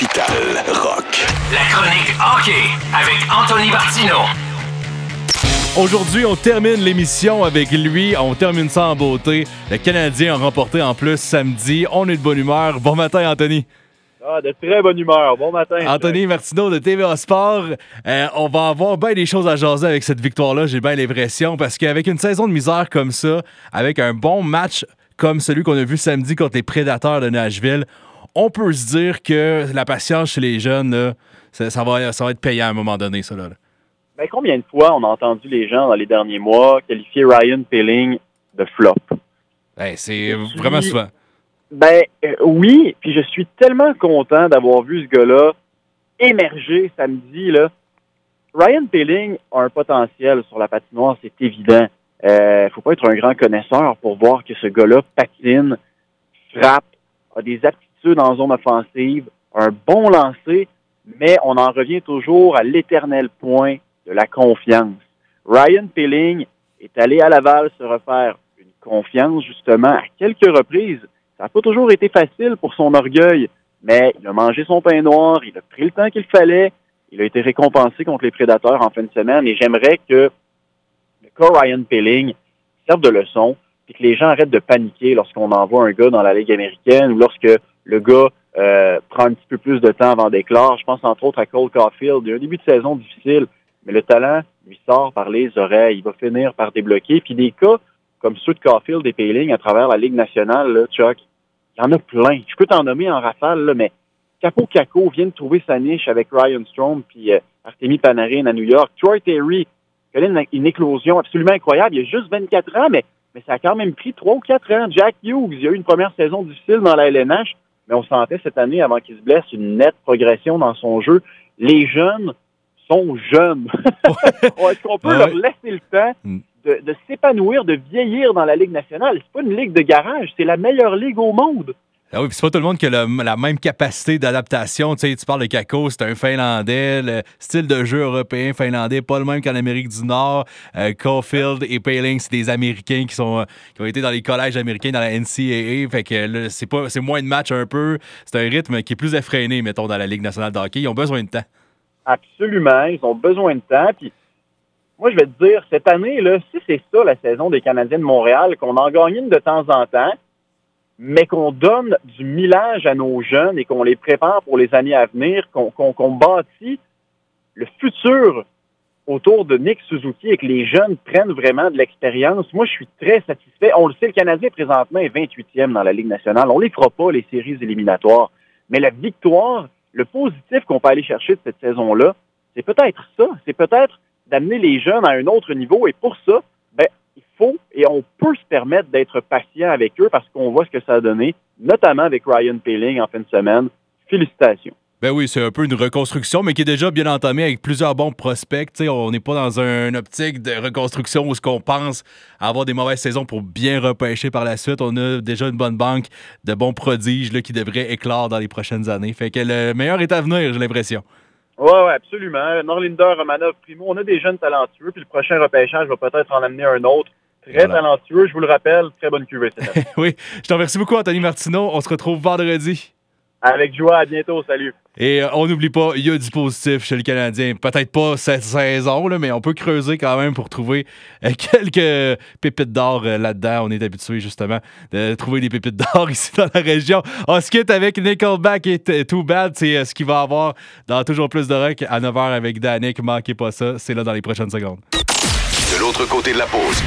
Capital Rock. La chronique hockey avec Anthony Martino. Aujourd'hui, on termine l'émission avec lui. On termine ça en beauté. Le Canadien a remporté en plus samedi. On est de bonne humeur. Bon matin, Anthony. De très bonne humeur. Bon matin. Anthony Martino de TVA Sport. On va avoir bien des choses à jaser avec cette victoire-là, j'ai bien l'impression, parce qu'avec une saison de misère comme ça, avec un bon match comme celui qu'on a vu samedi contre les Prédateurs de Nashville, on peut se dire que la patience chez les jeunes, là, ça va être payant à un moment donné, ça. Là. Ben, combien de fois on a entendu les gens dans les derniers mois qualifier Ryan Poehling de flop? C'est vraiment souvent. Oui, puis je suis tellement content d'avoir vu ce gars-là émerger samedi. Là. Ryan Poehling a un potentiel sur la patinoire, c'est évident. Faut pas être un grand connaisseur pour voir que ce gars-là patine, frappe, a des aptitudes en zone offensive, un bon lancer, mais on en revient toujours à l'éternel point de la confiance. Ryan Poehling est allé à Laval se refaire une confiance, justement, à quelques reprises. Ça n'a pas toujours été facile pour son orgueil, mais il a mangé son pain noir, il a pris le temps qu'il fallait, il a été récompensé contre les Prédateurs en fin de semaine, et j'aimerais que le cas Ryan Poehling serve de leçon, puis que les gens arrêtent de paniquer lorsqu'on envoie un gars dans la Ligue américaine ou lorsque le gars prend un petit peu plus de temps avant d'éclore. Je pense entre autres à Cole Caulfield. Il y a un début de saison difficile, mais le talent lui sort par les oreilles. Il va finir par débloquer. Puis des cas comme ceux de Caulfield et Poehling à travers la Ligue nationale, là, Chuck, il y en a plein. Je peux t'en nommer en rafale, là, mais Capo Caco vient de trouver sa niche avec Ryan Strome puis Artemi Panarin à New York. Troy Terry connaît une éclosion absolument incroyable. Il a juste 24 ans, mais ça a quand même pris 3 ou 4 ans. Jack Hughes, il a eu une première saison difficile dans la LNH, mais on sentait cette année, avant qu'il se blesse, une nette progression dans son jeu. Les jeunes sont jeunes. Est-ce qu'on peut leur laisser le temps de s'épanouir, de vieillir dans la Ligue nationale? C'est pas une ligue de garage, c'est la meilleure ligue au monde. Ah oui, puis c'est pas tout le monde qui a la même capacité d'adaptation. Tu sais, tu parles de Kako, c'est un Finlandais. Le style de jeu européen finlandais, pas le même qu'en Amérique du Nord. Caulfield et Poehling, c'est des Américains qui ont été dans les collèges américains, dans la NCAA. Fait que là, c'est moins de matchs un peu. C'est un rythme qui est plus effréné, mettons, dans la Ligue nationale de hockey. Ils ont besoin de temps. Absolument, ils ont besoin de temps. Puis moi, je vais te dire, cette année, là, si c'est ça la saison des Canadiens de Montréal, qu'on en gagne une de temps en temps, mais qu'on donne du millage à nos jeunes et qu'on les prépare pour les années à venir, qu'on bâtit le futur autour de Nick Suzuki et que les jeunes prennent vraiment de l'expérience. Moi, je suis très satisfait. On le sait, le Canadien, présentement, est 28e dans la Ligue nationale. On ne les fera pas, les séries éliminatoires. Mais la victoire, le positif qu'on peut aller chercher de cette saison-là, c'est peut-être ça. C'est peut-être d'amener les jeunes à un autre niveau. Et pour ça, il faut et on peut se permettre d'être patient avec eux parce qu'on voit ce que ça a donné, notamment avec Ryan Poehling en fin de semaine. Félicitations. Ben oui, c'est un peu une reconstruction, mais qui est déjà bien entamée avec plusieurs bons prospects. T'sais, on n'est pas dans une optique de reconstruction où on pense avoir des mauvaises saisons pour bien repêcher par la suite. On a déjà une bonne banque de bons prodiges là, qui devraient éclore dans les prochaines années. Fait que le meilleur est à venir, j'ai l'impression. Oui, absolument. Norlinder, Romanov, Primo, on a des jeunes talentueux, puis le prochain repêchage va peut-être en amener un autre. Très talentueux, je vous le rappelle, très bonne cuvée cette année. Oui, je te remercie beaucoup, Anthony Martino. On se retrouve vendredi. Avec joie, à bientôt, salut. Et on n'oublie pas, il y a du positif chez le Canadien. Peut-être pas cette saison, là, mais on peut creuser quand même pour trouver quelques pépites d'or là-dedans. On est habitué justement de trouver des pépites d'or ici dans la région. On se quitte avec Nickelback et Too Bad. C'est ce qu'il va avoir dans Toujours plus de rock à 9h avec Danick. Manquez pas ça, c'est là dans les prochaines secondes. De l'autre côté de la pause,